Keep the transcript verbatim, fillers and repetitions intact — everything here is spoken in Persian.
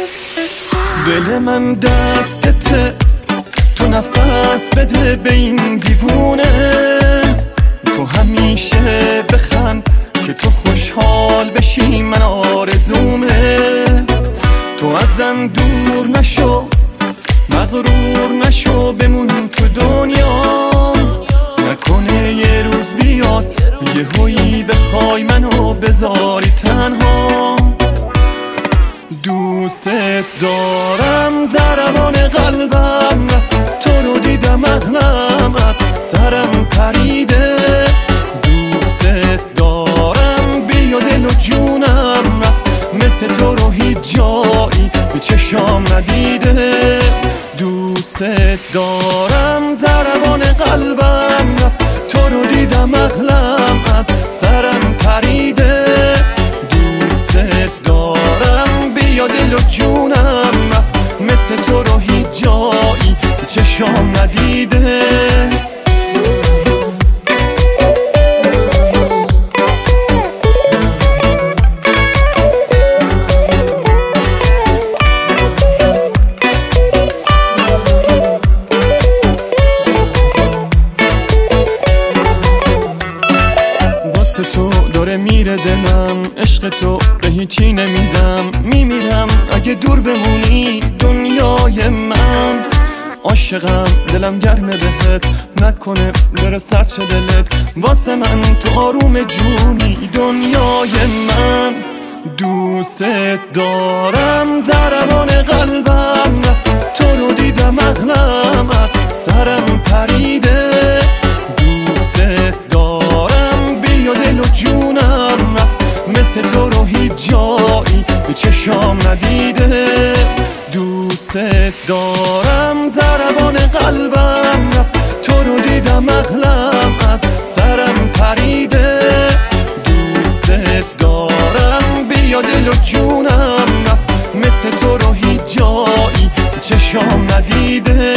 دل من دستته، تو نفس بده به این دیوونه. تو همیشه بخند که تو خوشحال بشی، من آرزومه. تو ازم دور نشو، مغرور نشو، بمون تو دنیا. نکنه یه روز بیاد یه هویی بخوای منو بذاری تنها. دوست دارم، ضربان قلبم رفت، تو رو دیدم عقلم از سرم پریده. دوست دارم، بیا دل و جونم رفت، مثل تو رو هیچ جایی به چشام ندیده. دوست دارم، ضربان قلبم رفت، تو رو دیدم عقلم از سرم پریده. دوست دارم، بیا دل و جونم رفت، مثل تو رو هیچ جایی به چشام ندیده. تو داره میره دلم، عشق تو به هیچی نمیدم. میمیرم اگه دور بمونی دنیای من. عاشقم، دلم گرمه بهت، نکنه بره سرچه دلت. واسه من تو آروم جونی دنیای من. دوست دارم، ضربان قلبم رفت، تو رو دیدم عقلم از سرم پریده. دوست دارم، بیا دل و جونم رفت، مثل تو رو هیچ جایی به چشام ندیده. دوست دارم، ضربان قلبم رفت، تو رو دیدم عقلم از سرم پریده. دوست دارم، بیا دل و جونم رفت، مثل تو رو هیچ جایی به چشام ندیده.